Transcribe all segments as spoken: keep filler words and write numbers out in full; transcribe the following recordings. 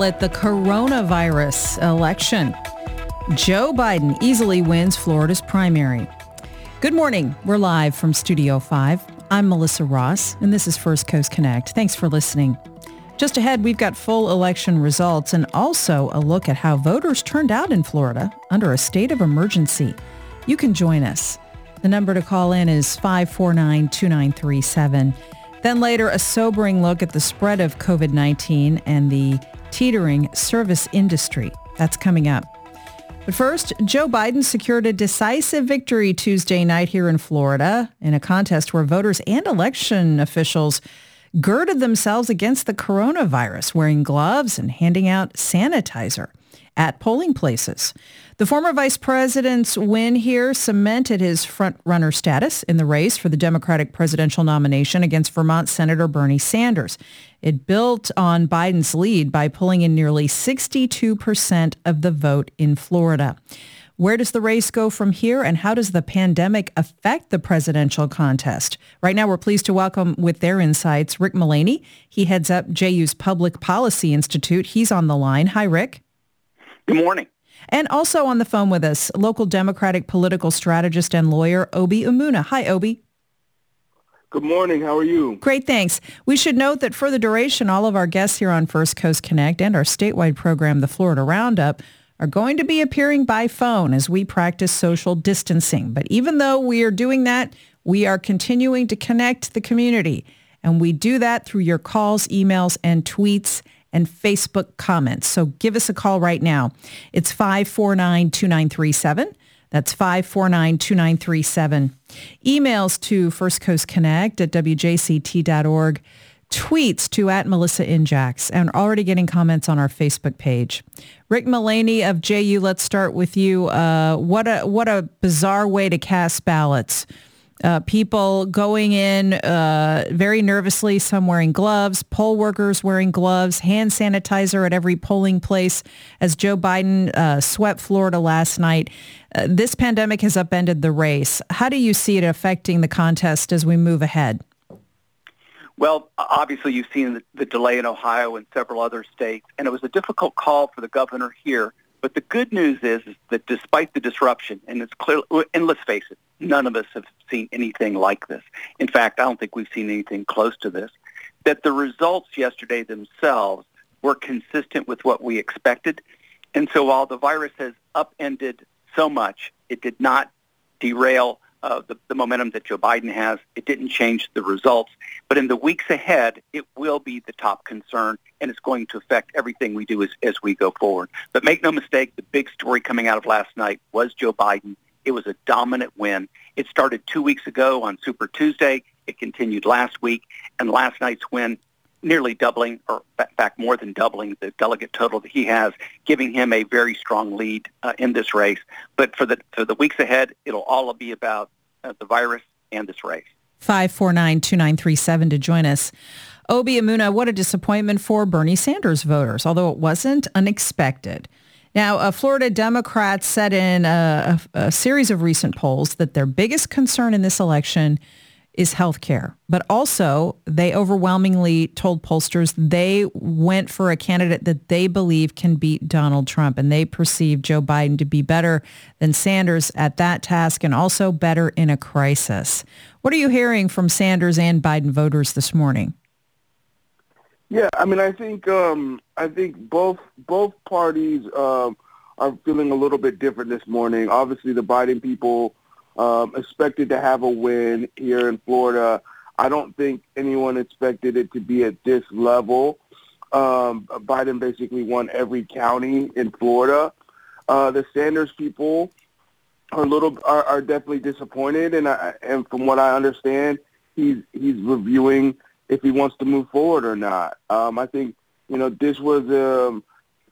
call it the coronavirus election. Joe Biden easily wins Florida's primary. Good morning. We're live from Studio five. I'm Melissa Ross, and this is First Coast Connect. Thanks for listening. Just ahead, we've got full election results and also a look at how voters turned out in Florida under a state of emergency. You can join us. The number to call in is five four nine, two nine three seven. Then later, a sobering look at the spread of covid nineteen and the teetering service industry. That's coming up. But first, Joe Biden secured a decisive victory Tuesday night here in Florida in a contest where voters and election officials girded themselves against the coronavirus, wearing gloves and handing out sanitizer at polling places. The former vice president's win here cemented his front-runner status in the race for the Democratic presidential nomination against Vermont Senator Bernie Sanders. It built on Biden's lead by pulling in nearly sixty-two percent of the vote in Florida. Where does the race go from here, and how does the pandemic affect the presidential contest? Right now, we're pleased to welcome with their insights Rick Mullaney. He heads up J U's Public Policy Institute. He's on the line. Hi, Rick. Good morning. And also on the phone with us, local Democratic political strategist and lawyer, Obi Umuna. Hi, Obi. Good morning. How are you? Great, thanks. We should note that for the duration, all of our guests here on First Coast Connect and our statewide program, the Florida Roundup, are going to be appearing by phone as we practice social distancing. But even though we are doing that, we are continuing to connect the community. And we do that through your calls, emails, and tweets and Facebook comments. So give us a call right now. It's five four nine, two nine three seven. That's five four nine, two nine three seven. Emails to First Coast Connect at w j c t dot org. Tweets to at Melissa Injax, and already getting comments on our Facebook page. Rick Mullaney of J U, let's start with you. Uh, what a what a bizarre way to cast ballots. Uh, people going in uh, very nervously, some wearing gloves, poll workers wearing gloves, hand sanitizer at every polling place as Joe Biden uh, swept Florida last night. Uh, this pandemic has upended the race. How do you see it affecting the contest as we move ahead? Well, obviously you've seen the, the delay in Ohio and several other states, and it was a difficult call for the governor here. But the good news is, is that despite the disruption, and it's clear, and let's face it, none of us have seen anything like this. In fact, I don't think we've seen anything close to this, that the results yesterday themselves were consistent with what we expected. And so while the virus has upended so much, it did not derail Uh, the, the momentum that Joe Biden has. It didn't change the results. But in the weeks ahead, it will be the top concern, and it's going to affect everything we do as, as we go forward. But make no mistake, the big story coming out of last night was Joe Biden. It was a dominant win. It started two weeks ago on Super Tuesday. It continued last week, and last night's win nearly doubling, or in fact more than doubling the delegate total that he has, giving him a very strong lead uh, in this race. But for the for the weeks ahead, it'll all be about uh, the virus and this race. five four nine, two nine three seven to join us. Obi Umuna, what a disappointment for Bernie Sanders voters, although it wasn't unexpected. Now, uh, Florida Democrats said in a, a, a series of recent polls that their biggest concern in this election is health care. But also, they overwhelmingly told pollsters they went for a candidate that they believe can beat Donald Trump, and they perceive Joe Biden to be better than Sanders at that task and also better in a crisis. What are you hearing from Sanders and Biden voters this morning? Yeah, I mean, I think um, I think both both parties um, are feeling a little bit different this morning. Obviously, the Biden people Um, expected to have a win here in Florida. I don't think anyone expected it to be at this level. Um, Biden basically won every county in Florida. Uh, the Sanders people are a little are, are definitely disappointed, and I, and from what I understand, he's he's reviewing if he wants to move forward or not. Um, I think you know this was um,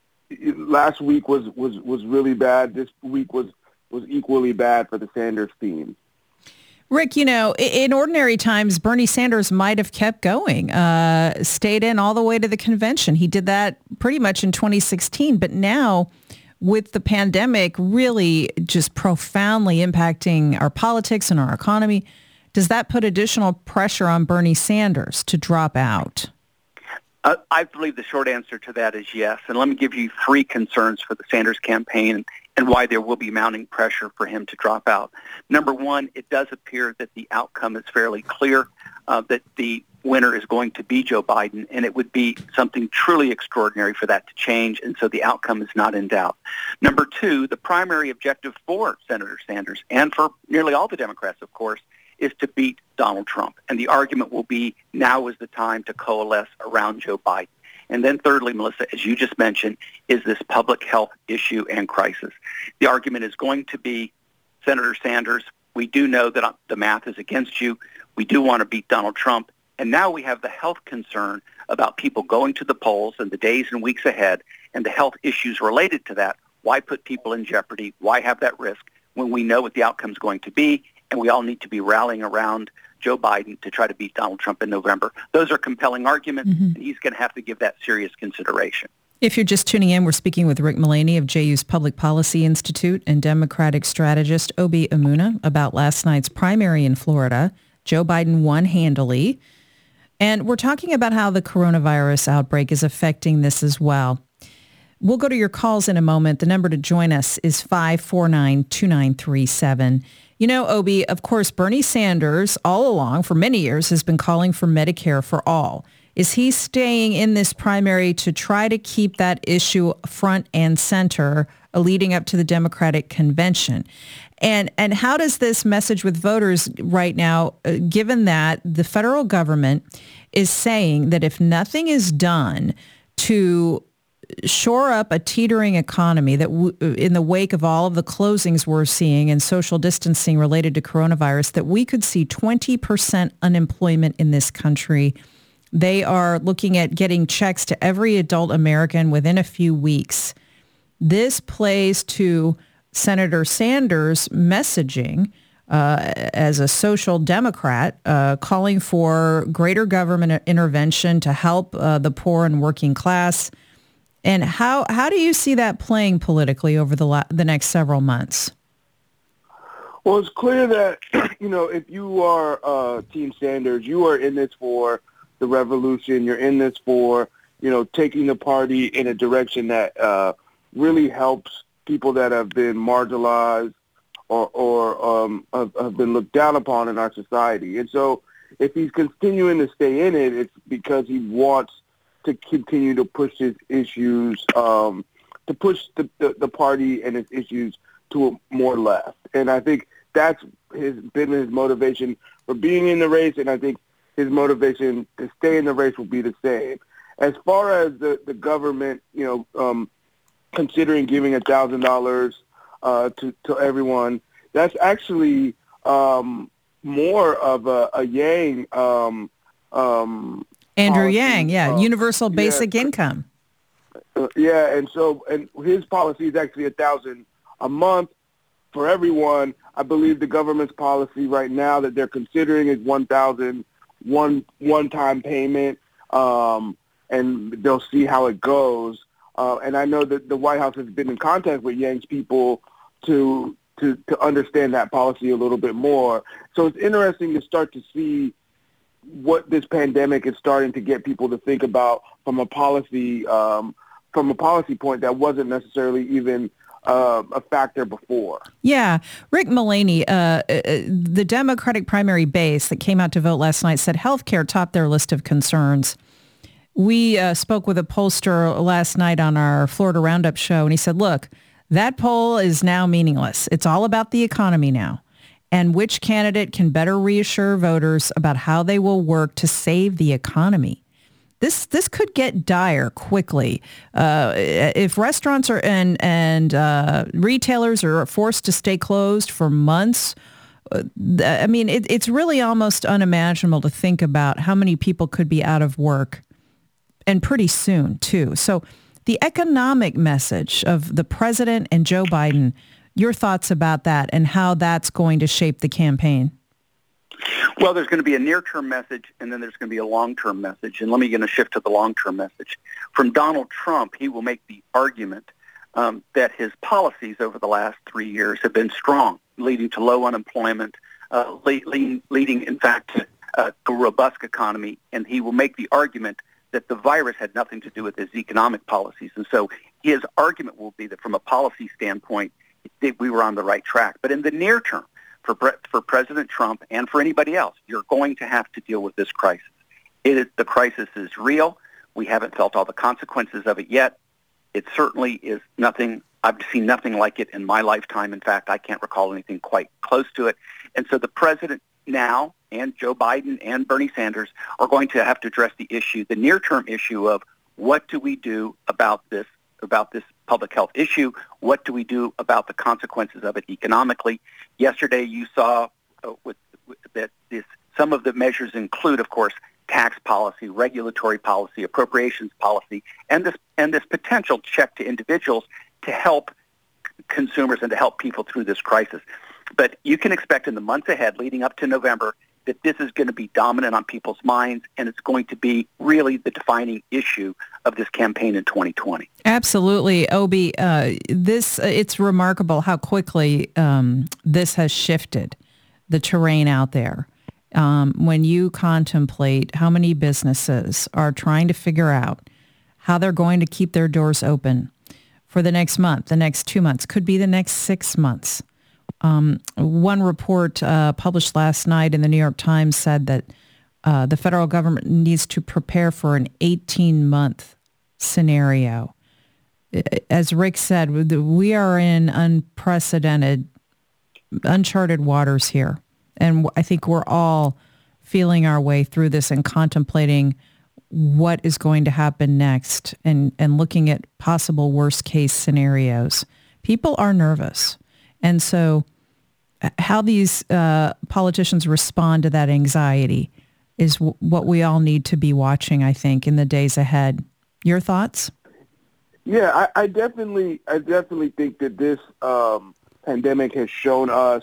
last week was, was, was really bad. This week was. was equally bad for the Sanders team. Rick, you know, in ordinary times, Bernie Sanders might have kept going, uh, stayed in all the way to the convention. He did that pretty much in twenty sixteen. But now, with the pandemic really just profoundly impacting our politics and our economy, does that put additional pressure on Bernie Sanders to drop out? Uh, I believe the short answer to that is yes. And let me give you three concerns for the Sanders campaign and why there will be mounting pressure for him to drop out. Number one, it does appear that the outcome is fairly clear, uh, that the winner is going to be Joe Biden, and it would be something truly extraordinary for that to change, and so the outcome is not in doubt. Number two, the primary objective for Senator Sanders, and for nearly all the Democrats, of course, is to beat Donald Trump. And the argument will be now is the time to coalesce around Joe Biden. And then thirdly, Melissa, as you just mentioned, is this public health issue and crisis. The argument is going to be, Senator Sanders, we do know that the math is against you. We do want to beat Donald Trump. And now we have the health concern about people going to the polls in the days and weeks ahead and the health issues related to that. Why put people in jeopardy? Why have that risk when we know what the outcome is going to be? And we all need to be rallying around Joe Biden to try to beat Donald Trump in November. Those are compelling arguments, mm-hmm. and he's going to have to give that serious consideration. If you're just tuning in, we're speaking with Rick Mullaney of J U's Public Policy Institute and Democratic strategist Obi Amuna about last night's primary in Florida. Joe Biden won handily. And we're talking about how the coronavirus outbreak is affecting this as well. We'll go to your calls in a moment. The number to join us is five four nine, two nine three seven. You know, Obi, of course, Bernie Sanders all along for many years has been calling for Medicare for all. Is he staying in this primary to try to keep that issue front and center uh, leading up to the Democratic convention? And and how does this message with voters right now, uh, given that the federal government is saying that if nothing is done to shore up a teetering economy that w- in the wake of all of the closings we're seeing and social distancing related to coronavirus, that we could see twenty percent unemployment in this country. They are looking at getting checks to every adult American within a few weeks. This plays to Senator Sanders' messaging uh, as a social democrat, uh, calling for greater government intervention to help uh, the poor and working class. And how how do you see that playing politically over the la- the next several months? Well, it's clear that, you know, if you are uh, Team Sanders, you are in this for the revolution. You're in this for, you know, taking the party in a direction that uh, really helps people that have been marginalized or, or um, have, have been looked down upon in our society. And so if he's continuing to stay in it, it's because he wants to continue to push his issues, um, to push the, the, the party and its issues to a more left. And I think that's his, been his motivation for being in the race, and I think his motivation to stay in the race will be the same. As far as the, the government, you know, um, considering giving one thousand dollars uh, to, to everyone, that's actually um, more of a, a Yang um, um Andrew policy, Yang, yeah, uh, universal basic yeah, income. Uh, yeah, and so and his policy is actually a thousand a month for everyone. I believe the government's policy right now that they're considering is one thousand one one-time payment, um, and they'll see how it goes. Uh, and I know that the White House has been in contact with Yang's people to to to understand that policy a little bit more. So it's interesting to start to see what this pandemic is starting to get people to think about from a policy um, from a policy point that wasn't necessarily even uh, a factor before. Yeah. Rick Mullaney, uh, the Democratic primary base that came out to vote last night said healthcare topped their list of concerns. We uh, spoke with a pollster last night on our Florida Roundup show, and he said, look, that poll is now meaningless. It's all about the economy now. And which candidate can better reassure voters about how they will work to save the economy? This this could get dire quickly. Uh, if restaurants are and and uh, retailers are forced to stay closed for months, uh, I mean, it, it's really almost unimaginable to think about how many people could be out of work, and pretty soon too. So, the economic message of the president and Joe Biden. Your thoughts about that and how that's going to shape the campaign? Well, there's going to be a near-term message, and then there's going to be a long-term message. And let me going to shift to the long-term message. From Donald Trump, he will make the argument um, that his policies over the last three years have been strong, leading to low unemployment, uh, leading, leading, in fact, to uh, a robust economy. And he will make the argument that the virus had nothing to do with his economic policies. And so his argument will be that from a policy standpoint, that we were on the right track. But in the near term, for for President Trump and for anybody else, you're going to have to deal with this crisis. It is, the crisis is real. We haven't felt all the consequences of it yet. It certainly is nothing. I've seen nothing like it in my lifetime. In fact, I can't recall anything quite close to it. And so the president now and Joe Biden and Bernie Sanders are going to have to address the issue, the near-term issue of what do we do about this, about this public health issue? What do we do about the consequences of it economically? Yesterday, you saw uh, with, with that this, some of the measures include, of course, tax policy, regulatory policy, appropriations policy, and this and this potential check to individuals to help consumers and to help people through this crisis. But you can expect in the months ahead, leading up to November, that this is going to be dominant on people's minds, and it's going to be really the defining issue of this campaign in twenty twenty. Absolutely, Obi. Uh, this uh, it's remarkable how quickly um, this has shifted the terrain out there. Um, when you contemplate how many businesses are trying to figure out how they're going to keep their doors open for the next month, the next two months, could be the next six months. Um, one report uh, published last night in the New York Times said that uh, the federal government needs to prepare for an eighteen-month scenario. As Rick said, we are in unprecedented, uncharted waters here. And I think we're all feeling our way through this and contemplating what is going to happen next and, and looking at possible worst-case scenarios. People are nervous. And so how these uh, politicians respond to that anxiety is w- what we all need to be watching, I think, in the days ahead. Your thoughts? Yeah, I, I definitely I definitely think that this um, pandemic has shown us,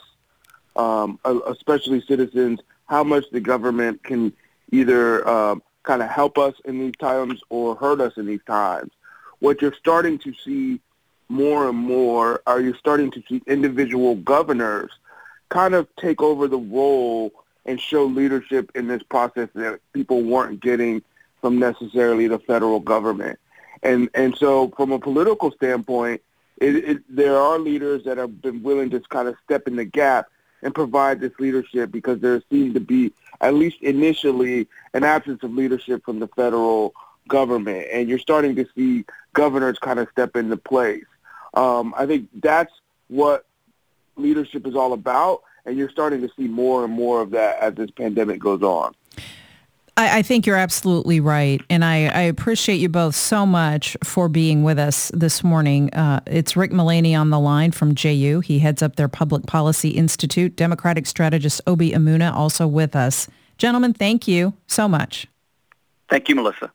um, especially citizens, how much the government can either um, kind of help us in these times or hurt us in these times. What you're starting to see more and more are you're starting to see individual governors kind of take over the role and show leadership in this process that people weren't getting from necessarily the federal government. And and so from a political standpoint, it, it, there are leaders that have been willing to kind of step in the gap and provide this leadership because there seems to be, at least initially, an absence of leadership from the federal government. And you're starting to see governors kind of step into place. Um, I think that's what leadership is all about, and you're starting to see more and more of that as this pandemic goes on. I, I think you're absolutely right, and I, I appreciate you both so much for being with us this morning. Uh, it's Rick Mullaney on the line from J U. He heads up their Public Policy Institute. Democratic strategist Obi Amuna also with us. Gentlemen, thank you so much. Thank you, Melissa.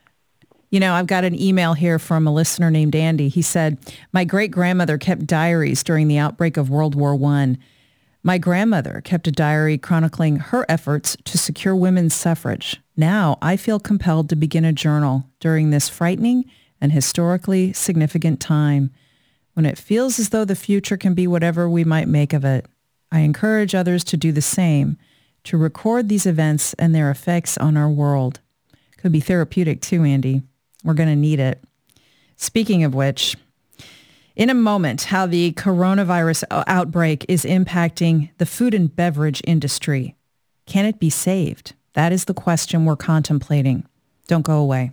You know, I've got an email here from a listener named Andy. He said, my great-grandmother kept diaries during the outbreak of World War One. My grandmother kept a diary chronicling her efforts to secure women's suffrage. Now I feel compelled to begin a journal during this frightening and historically significant time. When it feels as though the future can be whatever we might make of it, I encourage others to do the same, to record these events and their effects on our world. Could be therapeutic too, Andy. We're going to need it. Speaking of which, in a moment, how the coronavirus outbreak is impacting the food and beverage industry. Can it be saved? That is the question we're contemplating. Don't go away.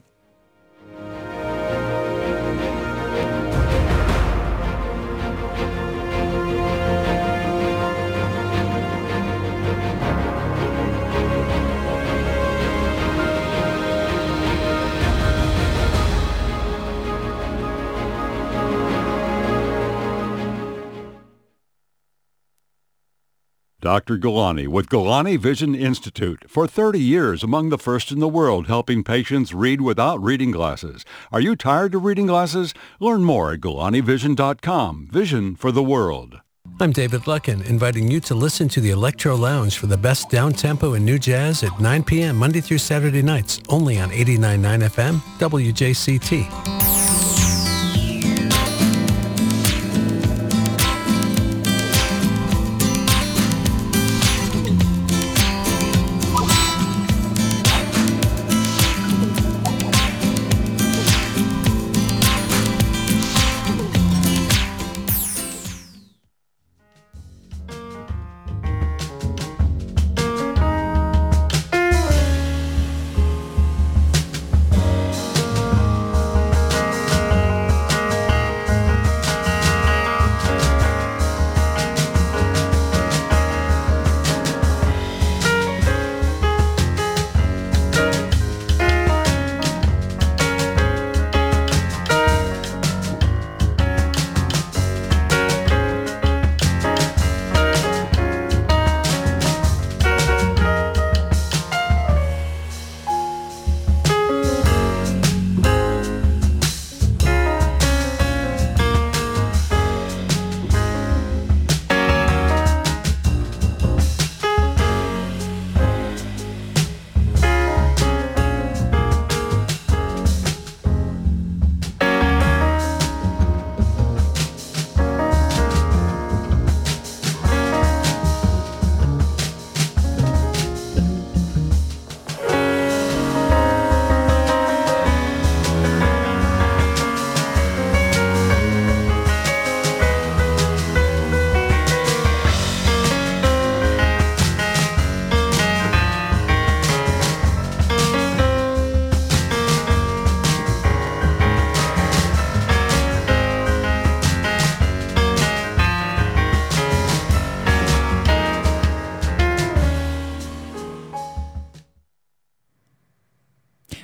Doctor Galani with Galani Vision Institute. For thirty years, among the first in the world, helping patients read without reading glasses. Are you tired of reading glasses? Learn more at Galani Vision dot com. Vision for the world. I'm David Luckin, inviting you to listen to the Electro Lounge for the best down-tempo and new jazz at nine p.m. Monday through Saturday nights, only on eighty-nine point nine F M, W J C T.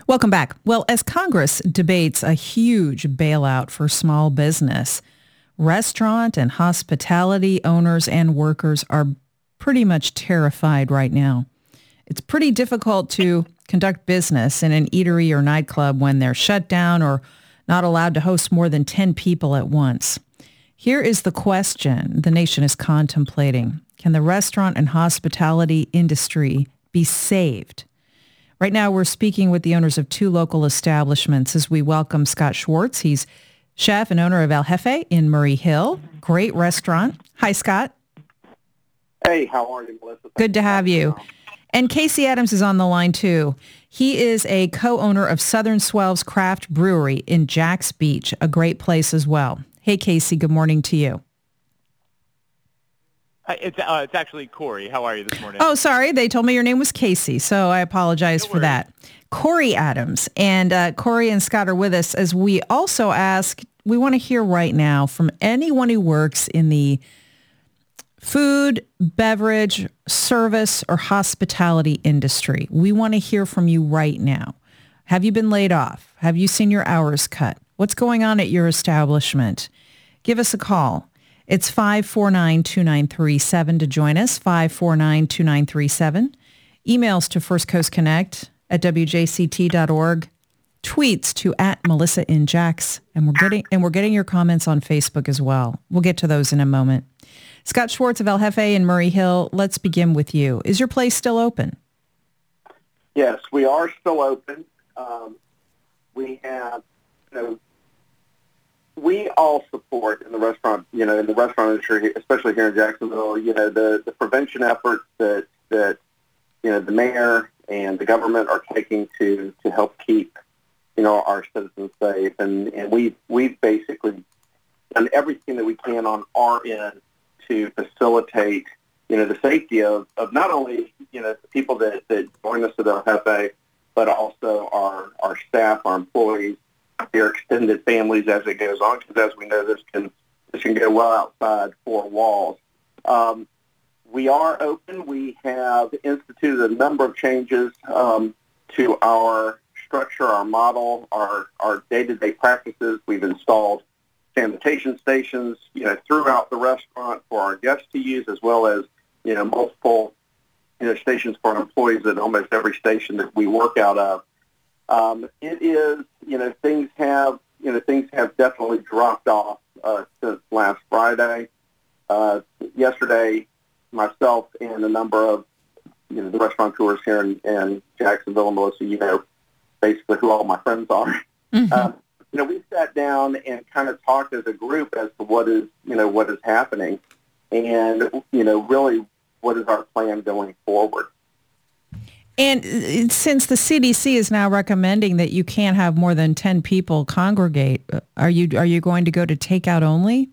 Welcome back. Well, as Congress debates a huge bailout for small business, restaurant and hospitality owners and workers are pretty much terrified right now. It's pretty difficult to conduct business in an eatery or nightclub when they're shut down or not allowed to host more than ten people at once. Here is the question the nation is contemplating. Can the restaurant and hospitality industry be saved? Right now, we're speaking with the owners of two local establishments as we welcome Scott Schwartz. He's chef and owner of El Jefe in Murray Hill. Great restaurant. Hi, Scott. Hey, how are you, Melissa? Good to have you. And Casey Adams is on the line, too. He is a co-owner of Southern Swells Craft Brewery in Jacks Beach, a great place as well. Hey, Casey, good morning to you. It's uh, it's actually Corey. How are you this morning? Oh, sorry. They told me your name was Casey, so I apologize No for that. Corey Adams. And uh, Corey and Scott are with us as we also ask, we want to hear right now from anyone who works in the food, beverage, service, or hospitality industry. We want to hear from you right now. Have you been laid off? Have you seen your hours cut? What's going on at your establishment? Give us a call. It's five four nine, two nine three seven to join us, five four nine, two nine three seven. Emails to First Coast Connect at W J C T dot org. Tweets to at Melissa in Jacks. And we're getting and we're getting your comments on Facebook as well. We'll get to those in a moment. Scott Schwartz of El Jefe in Murray Hill, let's begin with you. Is your place still open? Yes, we are still open. Um, we have, you know, we all support in the restaurant, you know, in the restaurant industry, especially here in Jacksonville, you know, the, the prevention efforts that, that, you know, the mayor and the government are taking to, to help keep, you know, our citizens safe. And, and we, we've basically done everything that we can on our end to facilitate, you know, the safety of, of not only, you know, the people that, that join us at El Jefe, but also our, our staff, our employees, their extended families as it goes on, because as we know, this can this can go well outside four walls. Um, we are open. We have instituted a number of changes um, to our structure, our model, our, our day-to-day practices. We've installed sanitation stations, you know, throughout the restaurant for our guests to use, as well as, you know, multiple, you know, stations for our employees at almost every station that we work out of. Um, it is, you know, things have, you know, things have definitely dropped off uh, since last Friday. Uh, yesterday, myself and a number of, you know, the restaurateurs here in, in Jacksonville and Melissa, you know, basically who all my friends are. Mm-hmm. Uh, you know, we sat down and kind of talked as a group as to what is, you know, what is happening, and, you know, really what is our plan going forward. And since the C D C is now recommending that you can't have more than ten people congregate, are you are you going to go to takeout only?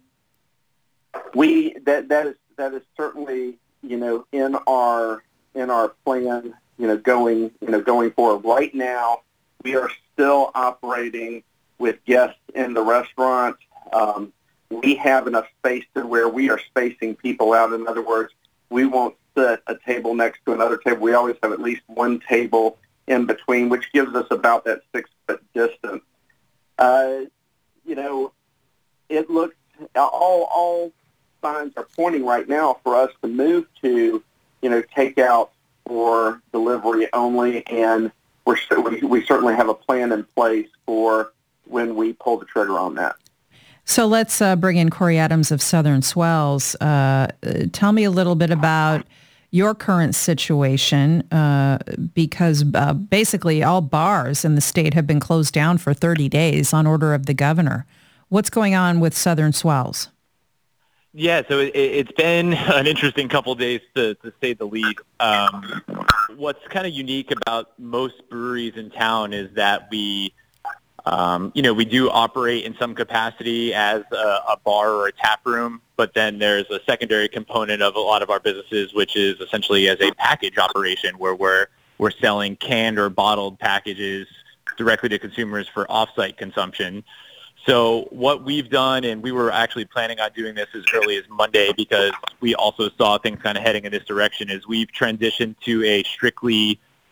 We that that is that is certainly, you know, in our in our plan, you know, going you know going forward. Right now, we are still operating with guests in the restaurant. Um, we have enough space to where we are spacing people out. In other words, we won't sit a table next to another table. We always have at least one table in between, which gives us about that six-foot distance. Uh, you know, it looks, all all signs are pointing right now for us to move to, you know, takeout or delivery only, and we're we, we certainly have a plan in place for when we pull the trigger on that. So let's uh, bring in Corey Adams of Southern Swells. Uh, tell me a little bit about your current situation, uh, because uh, basically all bars in the state have been closed down for thirty days on order of the governor. What's going on with Southern Swells? Yeah, so it, it's been an interesting couple of days, to, to say the least. Um, what's kind of unique about most breweries in town is that we Um, you know, we do operate in some capacity as a, a bar or a tap room, but then there's a secondary component of a lot of our businesses, which is essentially as a package operation where we're we're selling canned or bottled packages directly to consumers for off-site consumption. So what we've done, and we were actually planning on doing this as early as Monday because we also saw things kind of heading in this direction, is we've transitioned to a strictly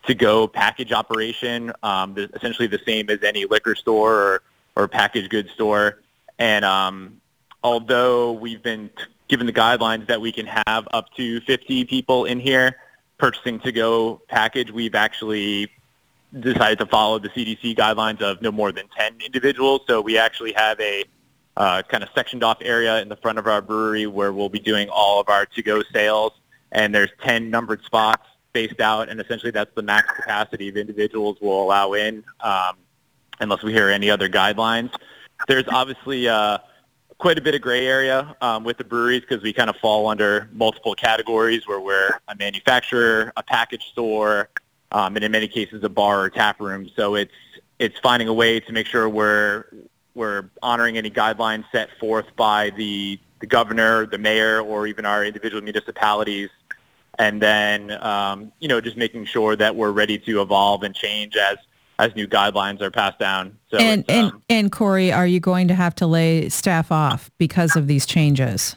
to-go package operation, um, essentially the same as any liquor store or, or packaged goods store. And um, although we've been t- given the guidelines that we can have up to fifty people in here purchasing to-go package, we've actually decided to follow the C D C guidelines of no more than ten individuals. So we actually have a uh, kind of sectioned off area in the front of our brewery where we'll be doing all of our to-go sales. And there's ten numbered spots spaced out, and essentially that's the max capacity of individuals we'll allow in, um, unless we hear any other guidelines. There's obviously uh, quite a bit of gray area um, with the breweries because we kind of fall under multiple categories where we're a manufacturer, a package store, um, and in many cases a bar or tap room. So it's it's finding a way to make sure we're we're honoring any guidelines set forth by the the governor, the mayor, or even our individual municipalities. And then, um, you know, just making sure that we're ready to evolve and change as, as new guidelines are passed down. So and, and, um, and Corey, are you going to have to lay staff off because of these changes?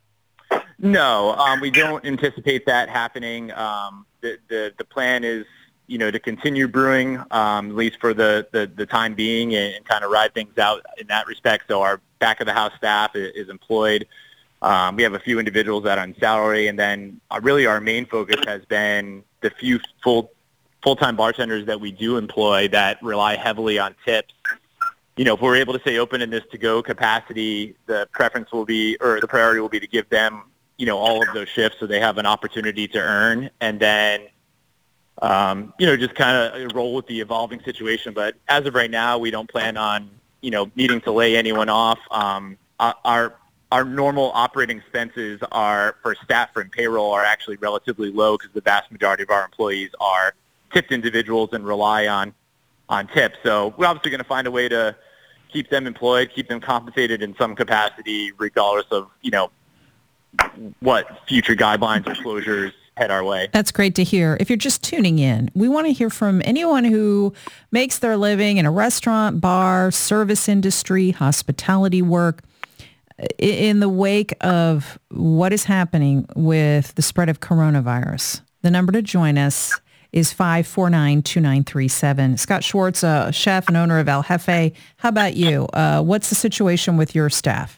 No, um, we don't anticipate that happening. Um, the, the, the plan is, you know, to continue brewing, um, at least for the, the, the time being, and, and kind of ride things out in that respect. So our back of the house staff is, is employed. Um, we have a few individuals that are on salary, and then uh, really our main focus has been the few full, full-time bartenders that we do employ that rely heavily on tips. You know, if we're able to stay open in this to-go capacity, the preference will be, or the priority will be to give them, you know, all of those shifts so they have an opportunity to earn, and then, um, you know, just kind of roll with the evolving situation. But as of right now, we don't plan on, you know, needing to lay anyone off. Um, our Our normal operating expenses are for staff and payroll are actually relatively low because the vast majority of our employees are tipped individuals and rely on, on tips. So we're obviously going to find a way to keep them employed, keep them compensated in some capacity, regardless of, you know, what future guidelines or closures head our way. That's great to hear. If you're just tuning in, we want to hear from anyone who makes their living in a restaurant, bar, service industry, hospitality work. In the wake of what is happening with the spread of coronavirus. The number to join us is five four nine, two nine three seven. Scott Schwartz, a chef and owner of El Jefe. How about you? Uh, what's the situation with your staff?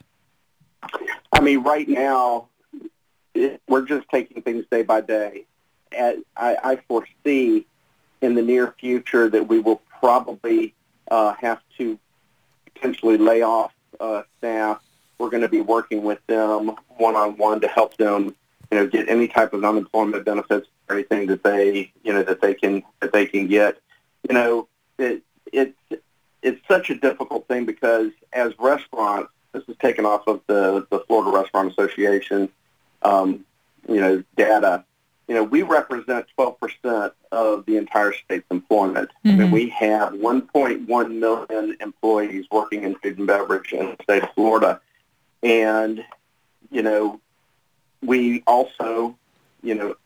I mean, right now, it, we're just taking things day by day. And I, I foresee in the near future that we will probably uh, have to potentially lay off uh, staff. We're going to be working with them one-on-one to help them, you know, get any type of unemployment benefits or anything that they, you know, that they can that they can get. You know, it it's it's such a difficult thing because as restaurants, this is taken off of the the Florida Restaurant Association, um, you know, data. You know, we represent twelve percent of the entire state's employment. Mm-hmm. I mean, we have one point one million employees working in food and beverage in the state of Florida. And, you know, we also, you know,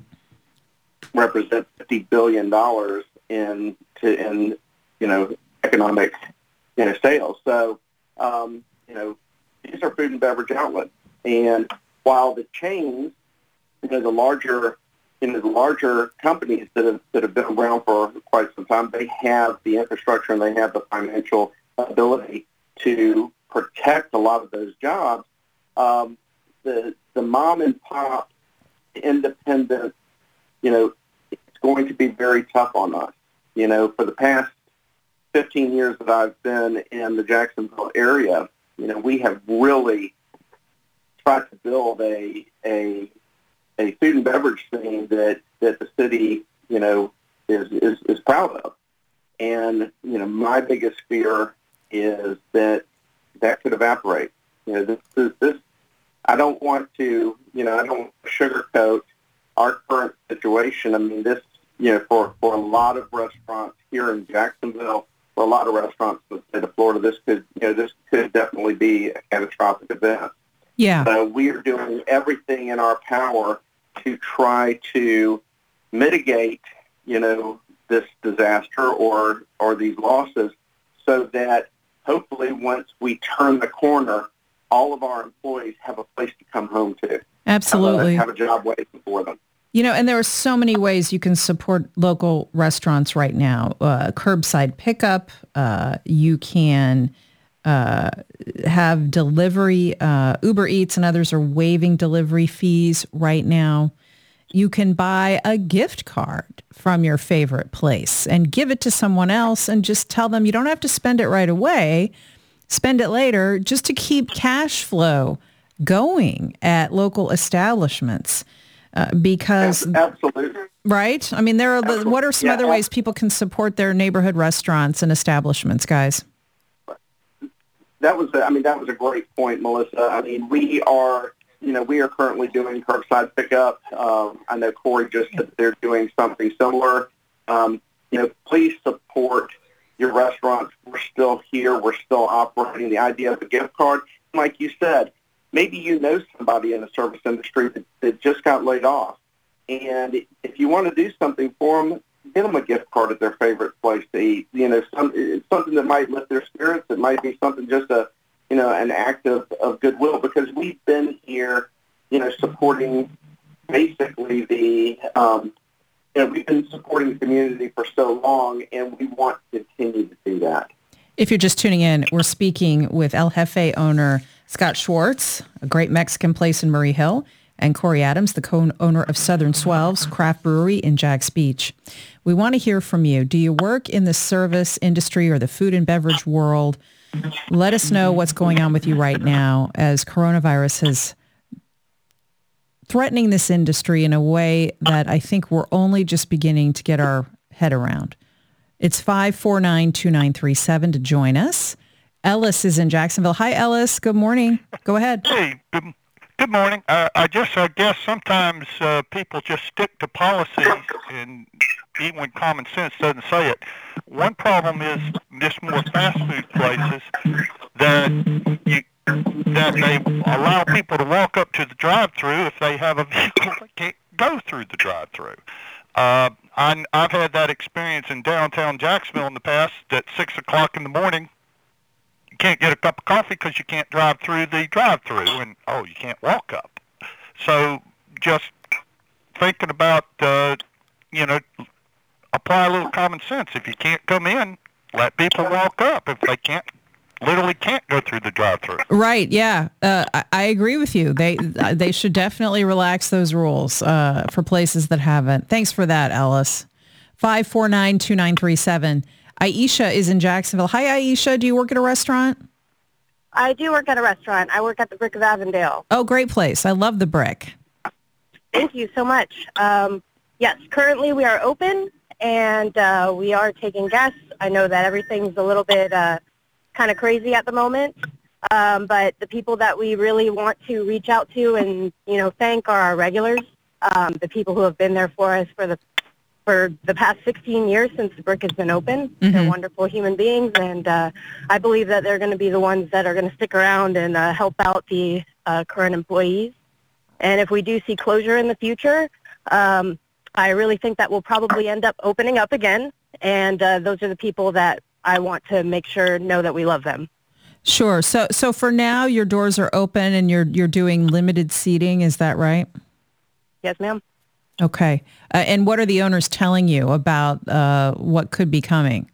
represent fifty billion dollars in, to, in, you know, economic, you know, sales. So, um, you know, these are food and beverage outlets. And while the chains, you know, the larger, you know, the larger companies that have, that have been around for quite some time, they have the infrastructure and they have the financial ability to protect a lot of those jobs. Um, the the mom and pop independent, you know, it's going to be very tough on us. You know, for the past fifteen years that I've been in the Jacksonville area, you know, we have really tried to build a a a food and beverage scene that, that the city, you know, is, is is proud of. And, you know, my biggest fear is that that could evaporate. You know, this is this. I don't want to, you know, I don't want to sugarcoat our current situation. I mean, this, you know, for, for a lot of restaurants here in Jacksonville, for a lot of restaurants in the state of Florida, this could, you know, this could definitely be a catastrophic event. Yeah. So we are doing everything in our power to try to mitigate, you know, this disaster or or these losses, so that hopefully once we turn the corner, all of our employees have a place to come home to. Absolutely. Have a, have a job waiting for them. You know, and there are so many ways you can support local restaurants right now. Uh, curbside pickup. Uh, you can uh, have delivery. Uh, Uber Eats and others are waiving delivery fees right now. You can buy a gift card from your favorite place and give it to someone else and just tell them you don't have to spend it right away. Spend it later, just to keep cash flow going at local establishments. Uh, because absolutely right. I mean, there are. The, what are some yeah, other ways people can support their neighborhood restaurants and establishments, guys? That was. A, I mean, that was a great point, Melissa. I mean, we are. You know, we are currently doing curbside pickup. Um, I know Corey just said they're doing something similar. Um, you know, please support your restaurants. We're still here. We're still operating. The idea of a gift card, like you said. Maybe you know somebody in the service industry that, that just got laid off. And if you want to do something for them, get them a gift card at their favorite place to eat. You know, some, it's something that might lift their spirits. It might be something just a, you know, an act of, of goodwill, because we've been here, you know, supporting basically the, um, you know, we've been supporting the community for so long, and we want to continue to do that. If you're just tuning in, we're speaking with El Jefe owner Scott Schwartz, a great Mexican place in Murray Hill, and Corey Adams, the co-owner of Southern Swells Craft Brewery in Jax Beach. We want to hear from you. Do you work in the service industry or the food and beverage world? Let us know what's going on with you right now as coronavirus is threatening this industry in a way that I think we're only just beginning to get our head around. It's five four nine, two nine three seven to join us. Ellis is in Jacksonville. Hi, Ellis. Good morning. Go ahead. Hey, good, good morning. Uh, I just, I guess sometimes uh, people just stick to policies, and even when common sense doesn't say it. One problem is just more fast food places that you that they allow people to walk up to the drive-thru if they have a vehicle that can't go through the drive-thru. Uh, I, I've had that experience in downtown Jacksonville in the past. At six o'clock in the morning, you can't get a cup of coffee because you can't drive through the drive-thru, and oh, you can't walk up. So just thinking about, uh, you know, apply a little common sense. If you can't come in, let people walk up. If they can't, literally can't go through the drive-thru. Right. Yeah. Uh, I, I agree with you. They they should definitely relax those rules uh, for places that haven't. Thanks for that, Ellis. five four nine, two nine three seven. Aisha is in Jacksonville. Hi, Aisha. Do you work at a restaurant? I do work at a restaurant. I work at the Brick of Avondale. Oh, great place. I love the Brick. Thank you so much. Um, yes, currently we are open, and uh, we are taking guests. I know that everything's a little bit uh, kind of crazy at the moment, um, but the people that we really want to reach out to and, you know, thank are our regulars, um, the people who have been there for us for the for the past sixteen years since the Brick has been open. Mm-hmm. They're wonderful human beings, and uh, I believe that they're going to be the ones that are going to stick around and uh, help out the uh, current employees. And if we do see closure in the future, um, I really think that we'll probably end up opening up again, and uh, those are the people that I want to make sure know that we love them. Sure. So so for now, your doors are open and you're you're doing limited seating. Is that right? Yes, ma'am. Okay. Uh, and what are the owners telling you about uh, what could be coming?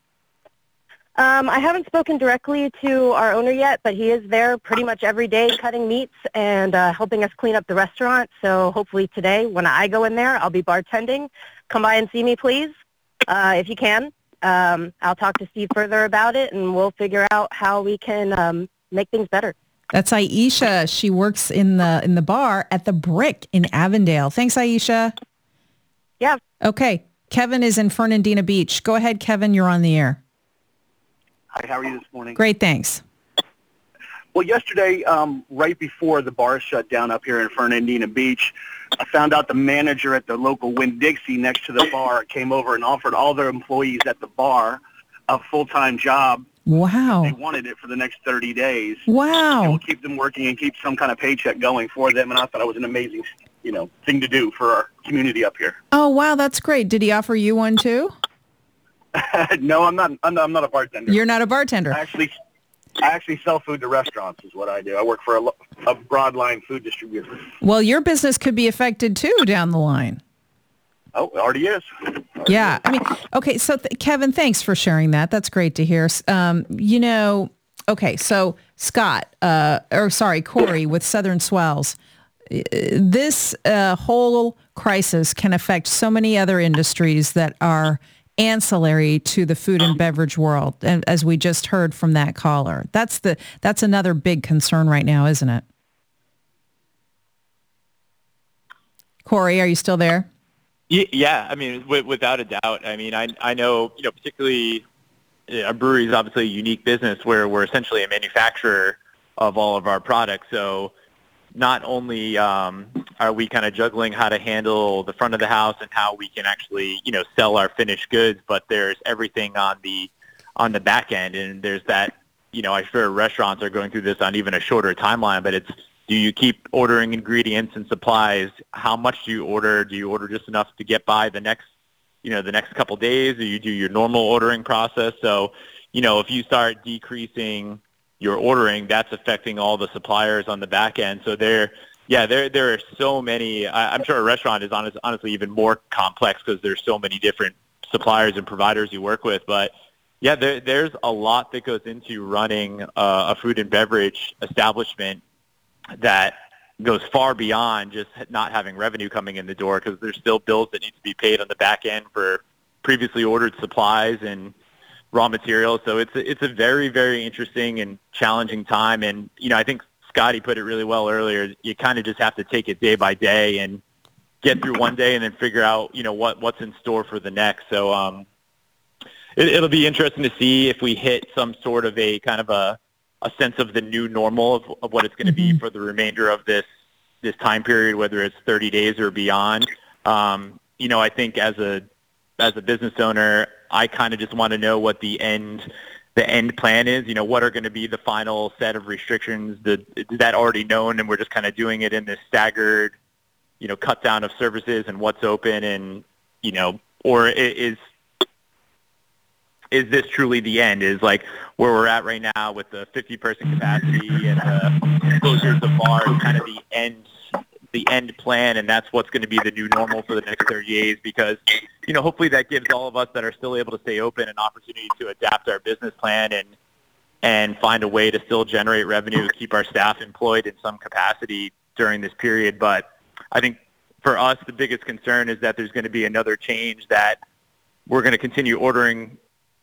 Um, I haven't spoken directly to our owner yet, but he is there pretty much every day cutting meats and uh, helping us clean up the restaurant. So hopefully today, when I go in there, I'll be bartending. Come by and see me, please, uh, if you can. Um, I'll talk to Steve further about it, and we'll figure out how we can um, make things better. That's Aisha. She works in the in the bar at the Brick in Avondale. Thanks, Aisha. Yeah. Okay. Kevin is in Fernandina Beach. Go ahead, Kevin. You're on the air. Hi, how are you this morning? Great, thanks. Well, yesterday, um, right before the bar shut down up here in Fernandina Beach, I found out the manager at the local Winn-Dixie next to the bar came over and offered all their employees at the bar a full-time job. Wow. They wanted it for the next thirty days. Wow. It will keep them working and keep some kind of paycheck going for them, and I thought it was an amazing, you know, thing to do for our community up here. Oh, wow, that's great. Did he offer you one too? No, I'm not, I'm not. I'm not a bartender. You're not a bartender. I actually, I actually sell food to restaurants. Is what I do. I work for a, a broadline food distributor. Well, your business could be affected too down the line. Oh, it already is. Yeah. I mean, okay. So th- Kevin, thanks for sharing that. That's great to hear. Um, you know, okay. So Scott, uh, or sorry, Corey with Southern Swells, this uh, whole crisis can affect so many other industries that are ancillary to the food and beverage world. And as we just heard from that caller, that's the, that's another big concern right now, isn't it? Corey, are you still there? Yeah, I mean, w- without a doubt. I mean, I I know, you know, particularly a brewery is obviously a unique business where we're essentially a manufacturer of all of our products. So not only um, are we kind of juggling how to handle the front of the house and how we can actually, you know, sell our finished goods, but there's everything on the on the back end, and there's that, you know, I'm sure restaurants are going through this on even a shorter timeline, but it's, do you keep ordering ingredients and supplies? How much do you order? Do you order just enough to get by the next, you know, the next couple days? Or you do your normal ordering process? So, you know, if you start decreasing your ordering, that's affecting all the suppliers on the back end. So there, yeah, there there are so many. I, I'm sure a restaurant is honest, honestly even more complex because there's so many different suppliers and providers you work with. But yeah, there, there's a lot that goes into running uh, a food and beverage establishment that goes far beyond just not having revenue coming in the door, because there's still bills that need to be paid on the back end for previously ordered supplies and raw materials. So it's a, it's a very, very interesting and challenging time. And, you know, I think Scotty put it really well earlier. You kind of just have to take it day by day and get through one day and then figure out, you know, what, what's in store for the next. So um, it, it'll be interesting to see if we hit some sort of a kind of a, a sense of the new normal of, of what it's going to mm-hmm. be for the remainder of this this time period, whether it's thirty days or beyond. Um, you know, I think as a as a business owner, I kind of just want to know what the end the end plan is. You know, what are going to be the final set of restrictions that is that already known, and we're just kind of doing it in this staggered, you know, cut down of services and what's open, and you know, or is is this truly the end? Is like where we're at right now with the fifty person capacity and the closures of bars kind of the end, the end plan, and that's what's going to be the new normal for the next thirty days? Because, you know, hopefully that gives all of us that are still able to stay open an opportunity to adapt our business plan and and find a way to still generate revenue, keep our staff employed in some capacity during this period. But I think for us, the biggest concern is that there's going to be another change, that we're going to continue ordering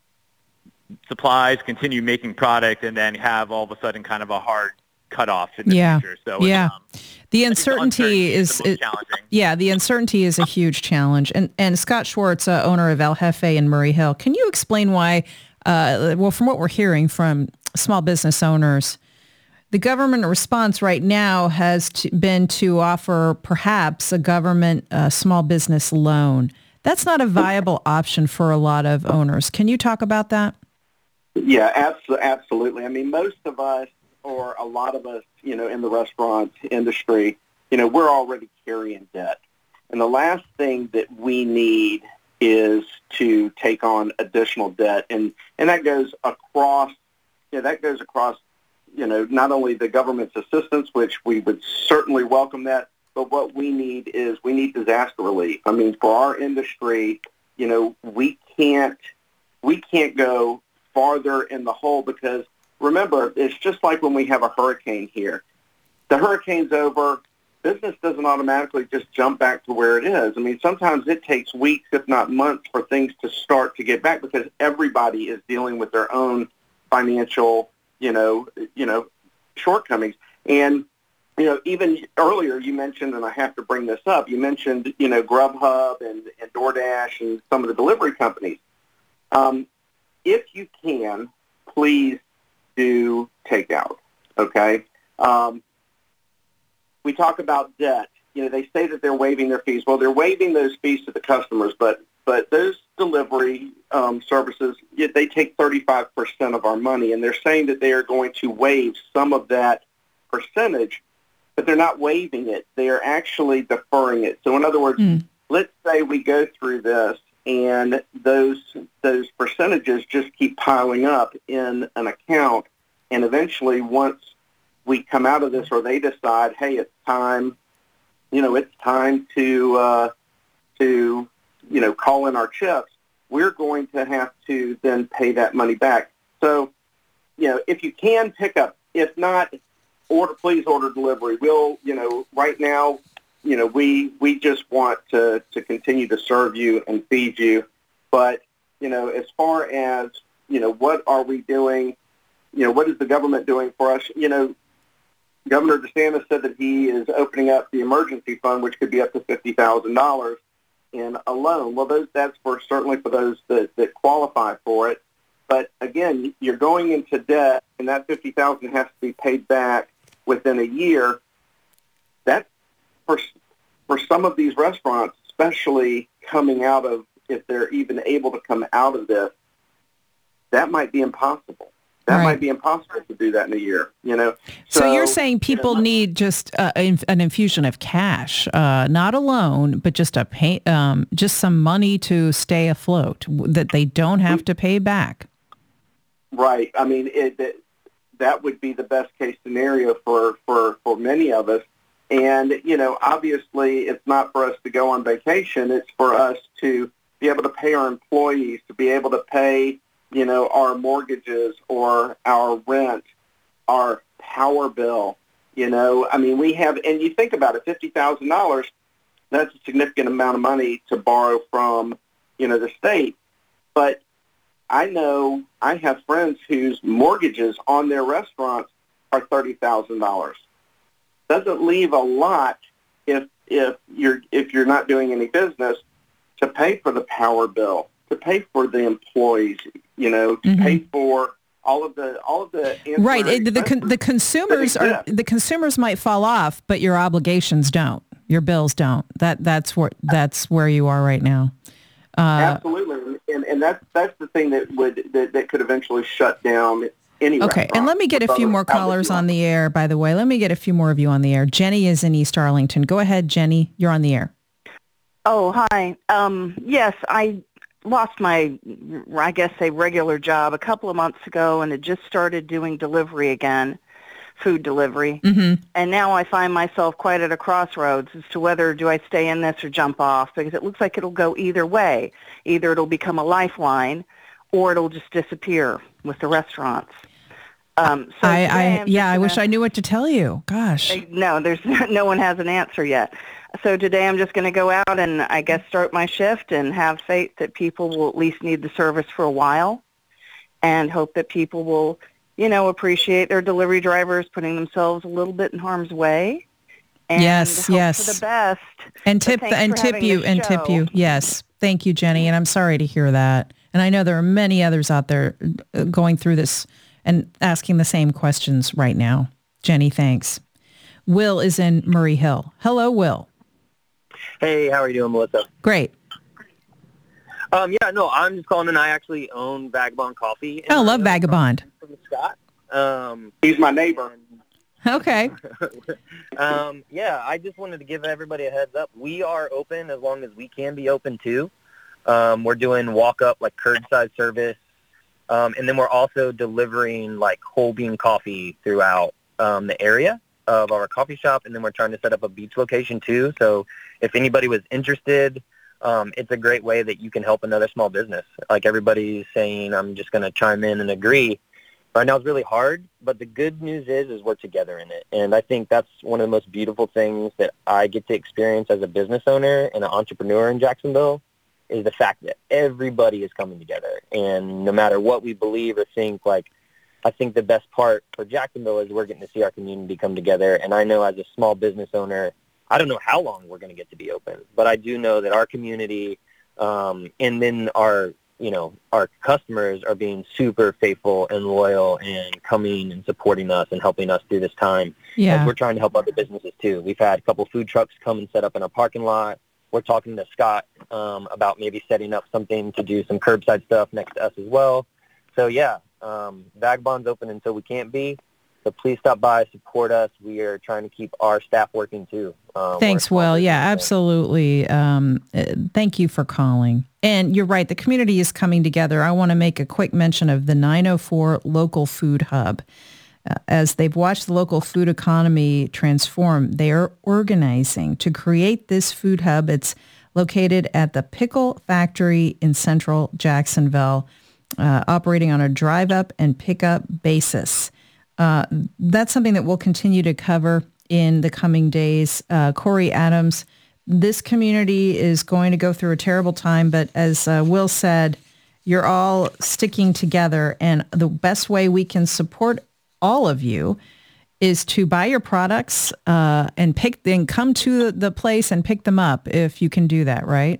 supplies, continue making product, and then have all of a sudden kind of a hard cutoff in the yeah. future. So yeah. um, the uncertainty is, is it, yeah, the uncertainty is a huge challenge. And and Scott Schwartz, uh, owner of El Jefe in Murray Hill, can you explain why, uh, well, from what we're hearing from small business owners, the government response right now has to, been to offer perhaps a government uh, small business loan. That's not a viable option for a lot of owners. Can you talk about that? Yeah, abso- absolutely. I mean, most of us, or a lot of us, you know, in the restaurant industry, you know, we're already carrying debt. And the last thing that we need is to take on additional debt. And, and that goes across, you know, that goes across, you know, not only the government's assistance, which we would certainly welcome that, but what we need is we need disaster relief. I mean, for our industry, you know, we can't, we can't go farther in the hole, because remember, it's just like when we have a hurricane here. The hurricane's over, business doesn't automatically just jump back to where it is. I mean, sometimes it takes weeks, if not months, for things to start to get back, because everybody is dealing with their own financial, you know, you know, shortcomings. And, you know, even earlier you mentioned, and I have to bring this up, you mentioned, you know, Grubhub and, and DoorDash and some of the delivery companies. Um, if you can, please do takeout, okay? Um, we talk about debt. You know, they say that they're waiving their fees. Well, they're waiving those fees to the customers, but but those delivery um, services, they take thirty-five percent of our money, and they're saying that they are going to waive some of that percentage, but they're not waiving it. They are actually deferring it. So in other words, mm. let's say we go through this, and those those percentages just keep piling up in an account, and eventually once we come out of this, or they decide, hey, it's time, you know, it's time to uh, to you know, call in our chips, we're going to have to then pay that money back. So, you know, if you can pick up, if not, order, please order delivery. We'll, you know, right now, you know, we we just want to, to continue to serve you and feed you. But, you know, as far as, you know, what are we doing, you know, what is the government doing for us? You know, Governor DeSantis said that he is opening up the emergency fund, which could be up to fifty thousand dollars in a loan. Well, those, that's for certainly for those that, that qualify for it. But, again, you're going into debt, and that fifty thousand dollars has to be paid back within a year. That's for, for some of these restaurants, especially coming out of, if they're even able to come out of this, that might be impossible. That right. might be impossible to do that in a year, you know. So, so you're saying people you know, need just uh, an infusion of cash, uh, not a loan, but just a pay, um, just some money to stay afloat that they don't have to pay back. Right. I mean, it, it, that would be the best case scenario for, for, for many of us. And, you know, obviously it's not for us to go on vacation. It's for us to be able to pay our employees, to be able to pay, you know, our mortgages or our rent, our power bill, you know. I mean, we have, and you think about it, fifty thousand dollars, that's a significant amount of money to borrow from, you know, the state. But I know I have friends whose mortgages on their restaurants are thirty thousand dollars. Doesn't leave a lot if if you're if you're not doing any business to pay for the power bill, to pay for the employees, you know, to mm-hmm. pay for all of the all of the right. It, the con- the consumers are the consumers might fall off, but your obligations don't. Your bills don't. That that's where that's where you are right now. Uh, Absolutely, and and that's that's the thing that would that, that could eventually shut down. Any okay, and let me get a few more callers on the air, by the way. Let me get a few more of you on the air. Jenny is in East Arlington. Go ahead, Jenny. You're on the air. Oh, hi. Um, yes, I lost my, I guess, a regular job a couple of months ago and had just started doing delivery again, food delivery. Mm-hmm. And now I find myself quite at a crossroads as to whether do I stay in this or jump off, because it looks like it'll go either way. Either it'll become a lifeline or it'll just disappear with the restaurants. Um, so I, I yeah, I wish I knew what to tell you. Gosh. No, there's no one has an answer yet. So today I'm just going to go out and I guess start my shift and have faith that people will at least need the service for a while, and hope that people will, you know, appreciate their delivery drivers putting themselves a little bit in harm's way. And yes, hope yes. for the best. And tip the, and tip you and tip you. Yes. Thank you, Jenny. And I'm sorry to hear that. And I know there are many others out there going through this and asking the same questions right now. Jenny, thanks. Will is in Murray Hill. Hello, Will. Hey, how are you doing, Melissa? Great. Um, yeah, no, I'm just calling in. I actually own Vagabond Coffee. I oh, love Vagabond. From Scott. Um, He's my neighbor. Okay. um, yeah, I just wanted to give everybody a heads up. We are open as long as we can be open, too. Um, we're doing walk-up, like curbside service. Um, and then we're also delivering, like, whole bean coffee throughout um, the area of our coffee shop. And then we're trying to set up a beach location, too. So if anybody was interested, um, it's a great way that you can help another small business. Like everybody's saying, I'm just going to chime in and agree. Right now it's really hard, but the good news is, is we're together in it. And I think that's one of the most beautiful things that I get to experience as a business owner and an entrepreneur in Jacksonville, is the fact that everybody is coming together. And no matter what we believe or think, like, I think the best part for Jacksonville is we're getting to see our community come together. And I know as a small business owner, I don't know how long we're going to get to be open, but I do know that our community um, and then our, you know, our customers are being super faithful and loyal and coming and supporting us and helping us through this time. Yeah. As we're trying to help other businesses too. We've had a couple food trucks come and set up in our parking lot. We're talking to Scott um, about maybe setting up something to do some curbside stuff next to us as well. So, yeah, um, Vagabond's open until we can't be. So please stop by, support us. We are trying to keep our staff working, too. Um, Thanks, Will. Yeah, absolutely. Um, uh, thank you for calling. And you're right, the community is coming together. I want to make a quick mention of the nine oh four Local Food Hub. Uh, as they've watched the local food economy transform, they are organizing to create this food hub. It's located at the Pickle Factory in central Jacksonville, uh, operating on a drive-up and pick-up basis. Uh, that's something that we'll continue to cover in the coming days. Uh, Corey Adams, this community is going to go through a terrible time, but as uh, Will said, you're all sticking together, and the best way we can support all of you is to buy your products uh, and pick, then come to the, the place and pick them up if you can do that, right?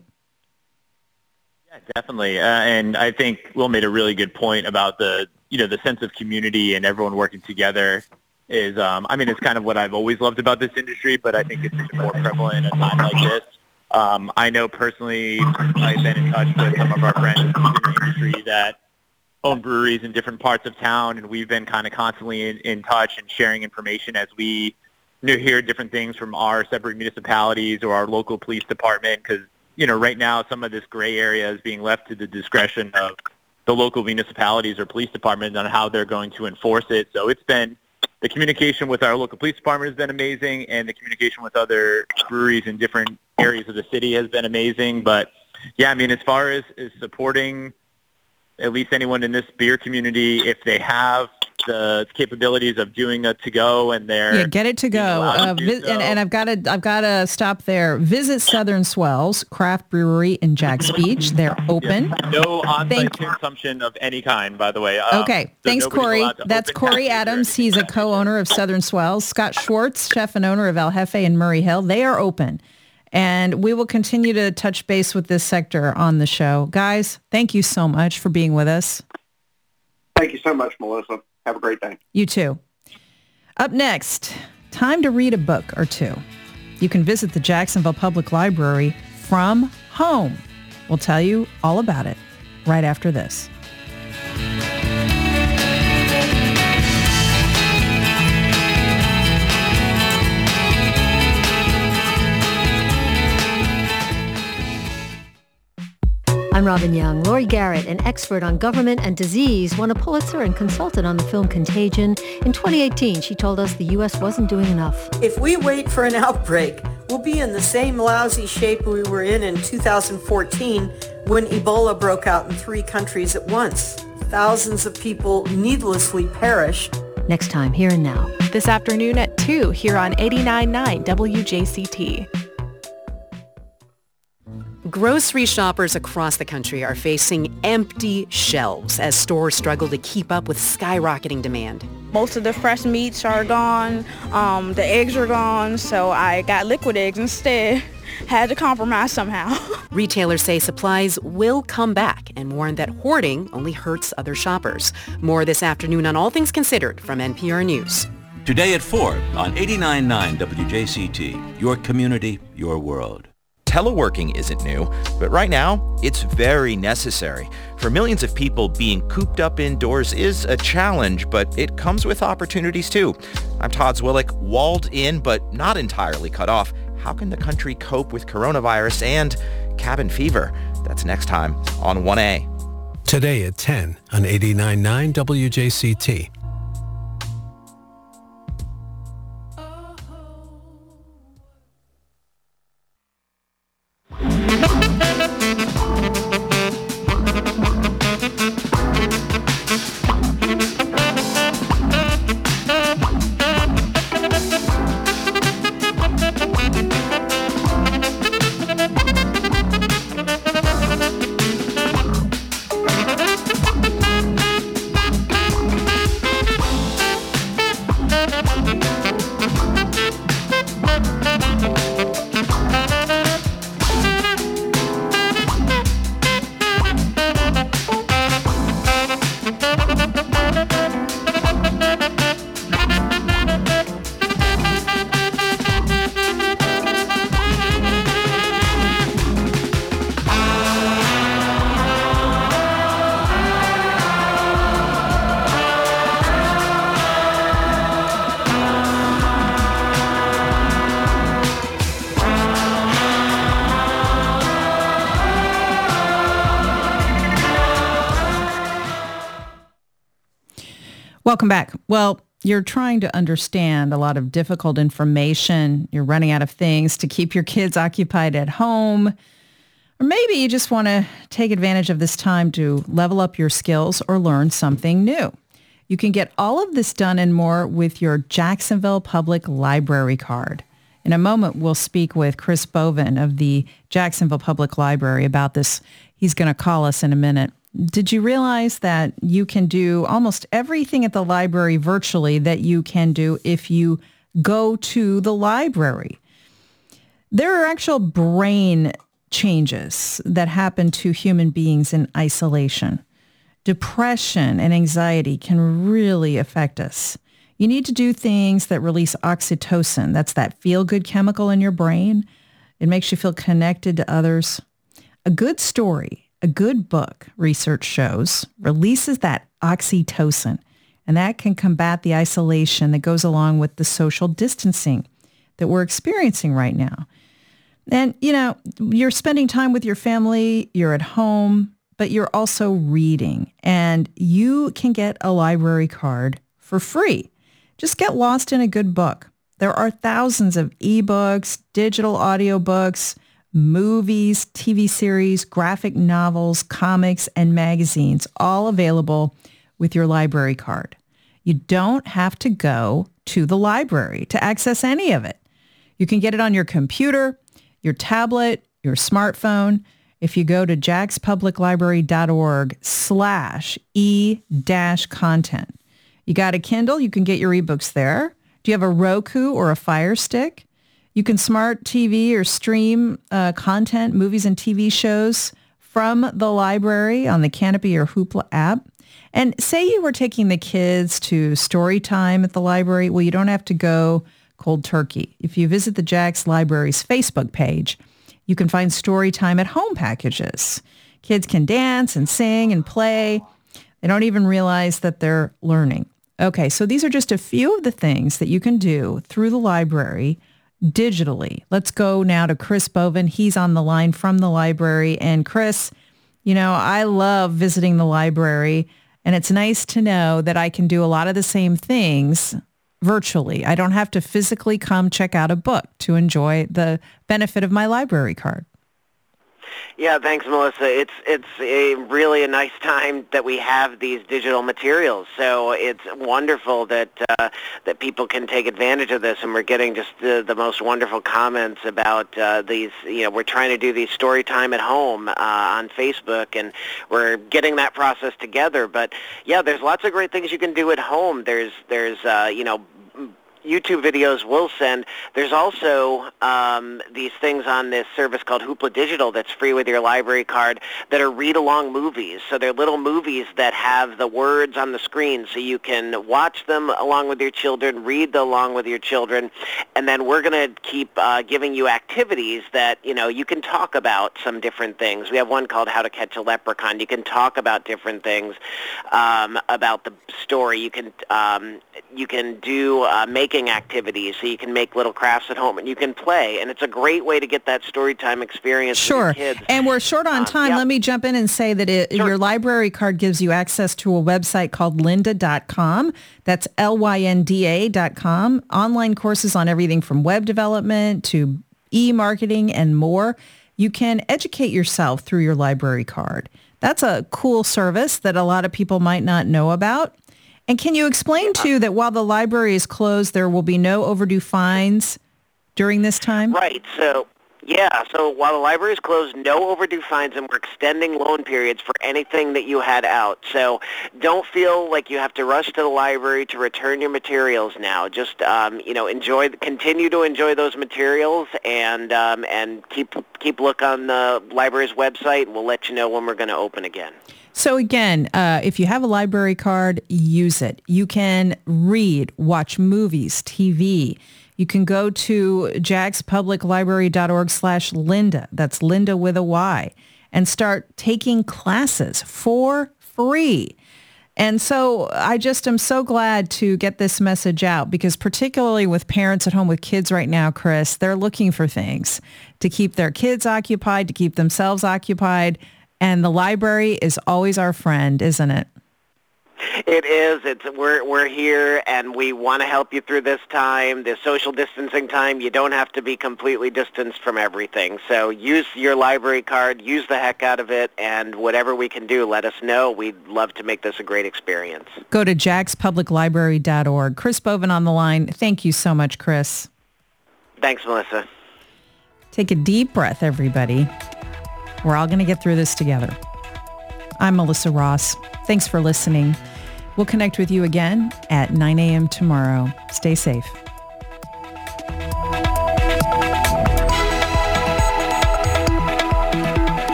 Yeah, definitely. Uh, and I think Will made a really good point about the, you know, the sense of community and everyone working together is, um, I mean, it's kind of what I've always loved about this industry, but I think it's even more prevalent in a time like this. Um, I know personally I've been in touch with some of our friends in the industry that own breweries in different parts of town, and we've been kind of constantly in, in touch and sharing information as we you know, hear different things from our separate municipalities or our local police department, because, you know, right now some of this gray area is being left to the discretion of the local municipalities or police departments on how they're going to enforce it. So it's been, the communication with our local police department has been amazing, and the communication with other breweries in different areas of the city has been amazing. But, yeah, I mean, as far as, as supporting at least anyone in this beer community, if they have the capabilities of doing a to-go and they're yeah, get it to go. Uh, to vis- so. and, and I've got to I've got to stop there. Visit Southern Swells Craft Brewery in Jacks Beach. They're open. Yeah. No on-site consumption of any kind, by the way. Um, okay, so thanks, Corey. That's Corey Adams. He's a co-owner of Southern Swells. Scott Schwartz, chef and owner of El Jefe in Murray Hill. They are open. And we will continue to touch base with this sector on the show. Guys, thank you so much for being with us. Thank you so much, Melissa. Have a great day. You too. Up next, time to read a book or two. You can visit the Jacksonville Public Library from home. We'll tell you all about it right after this. I'm Robin Young. Lori Garrett, an expert on government and disease, won a Pulitzer and consulted on the film Contagion. In twenty eighteen, she told us the U S wasn't doing enough. If we wait for an outbreak, we'll be in the same lousy shape we were in in two thousand fourteen when Ebola broke out in three countries at once. Thousands of people needlessly perished. Next time, Here and Now. This afternoon at two here on eighty-nine point nine W J C T. Grocery shoppers across the country are facing empty shelves as stores struggle to keep up with skyrocketing demand. Most of the fresh meats are gone, um, the eggs are gone, so I got liquid eggs instead. Had to compromise somehow. Retailers say supplies will come back and warn that hoarding only hurts other shoppers. More this afternoon on All Things Considered from N P R News. Today at four on eighty-nine point nine W J C T, your community, your world. Teleworking isn't new, but right now, it's very necessary. For millions of people, being cooped up indoors is a challenge, but it comes with opportunities too. I'm Todd Zwillick, walled in but not entirely cut off. How can the country cope with coronavirus and cabin fever? That's next time on one A. Today at ten on eighty-nine point nine W J C T. Welcome back. Well, you're trying to understand a lot of difficult information. You're running out of things to keep your kids occupied at home. Or maybe you just want to take advantage of this time to level up your skills or learn something new. You can get all of this done and more with your Jacksonville Public Library card. In a moment, we'll speak with Chris Bovin of the Jacksonville Public Library about this. He's going to call us in a minute. Did you realize that you can do almost everything at the library virtually that you can do if you go to the library? There are actual brain changes that happen to human beings in isolation. Depression and anxiety can really affect us. You need to do things that release oxytocin. That's that feel-good chemical in your brain. It makes you feel connected to others. A good story, a good book, research shows, releases that oxytocin, and that can combat the isolation that goes along with the social distancing that we're experiencing right now. And, you know, you're spending time with your family, you're at home, but you're also reading, and you can get a library card for free. Just get lost in a good book. There are thousands of ebooks, digital audiobooks, movies, T V series, graphic novels, comics, and magazines, all available with your library card. You don't have to go to the library to access any of it. You can get it on your computer, your tablet, your smartphone. If you go to jackspubliclibrary.org slash e dash content. You got a Kindle, you can get your ebooks there. Do you have a Roku or a Fire Stick? You can smart T V or stream uh, content, movies and T V shows from the library on the Canopy or Hoopla app. And say you were taking the kids to story time at the library. Well, you don't have to go cold turkey. If you visit the Jacks Library's Facebook page, you can find story time at home packages. Kids can dance and sing and play. They don't even realize that they're learning. Okay, so these are just a few of the things that you can do through the library digitally. Let's go now to Chris Bovin. He's on the line from the library. And Chris, you know, I love visiting the library, and it's nice to know that I can do a lot of the same things virtually. I don't have to physically come check out a book to enjoy the benefit of my library card. Yeah, thanks, Melissa. It's it's a really a nice time that we have these digital materials. So it's wonderful that uh, that people can take advantage of this, and we're getting just the, the most wonderful comments about uh, these. You know, we're trying to do these story time at home uh, on Facebook, and we're getting that process together. But yeah, there's lots of great things you can do at home. There's there's uh, you know. YouTube videos we'll send. There's also um, these things on this service called Hoopla Digital that's free with your library card that are read-along movies. So they're little movies that have the words on the screen, so you can watch them along with your children, read them along with your children, and then we're going to keep uh, giving you activities that, you know, you can talk about some different things. We have one called How to Catch a Leprechaun. You can talk about different things um, about the story. You can um, you can do uh, make activities, so you can make little crafts at home and you can play, and it's a great way to get that story time experience sure. with your kids. And we're short on time. Uh, yeah. Let me jump in and say that it, sure. your library card gives you access to a website called lynda dot com. That's L Y N D A dot com. Online courses on everything from web development to e-marketing and more. You can educate yourself through your library card. That's a cool service that a lot of people might not know about. And can you explain, too, that while the library is closed, there will be no overdue fines during this time? Right. So, yeah. So while the library is closed, no overdue fines, and we're extending loan periods for anything that you had out. So don't feel like you have to rush to the library to return your materials now. Just, um, you know, enjoy, continue to enjoy those materials, and um, and keep keep look on the library's website. We'll let you know when we're going to open again. So again, uh, if you have a library card, use it. You can read, watch movies, T V. You can go to jackspubliclibrary.org slash Lynda. That's Lynda with a Y. And start taking classes for free. And so I just am so glad to get this message out, because particularly with parents at home with kids right now, Chris, they're looking for things to keep their kids occupied, to keep themselves occupied. And the library is always our friend, isn't it? It is. It's we're we're here, and we want to help you through this time, this social distancing time. You don't have to be completely distanced from everything. So use your library card, use the heck out of it, and whatever we can do, let us know. We'd love to make this a great experience. Go to jax public library dot org. Chris Boven on the line. Thank you so much, Chris. Thanks, Melissa. Take a deep breath, everybody. We're all going to get through this together. I'm Melissa Ross. Thanks for listening. We'll connect with you again at nine a.m. tomorrow. Stay safe.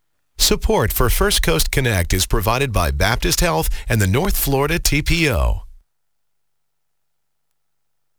Support for First Coast Connect is provided by Baptist Health and the North Florida T P O.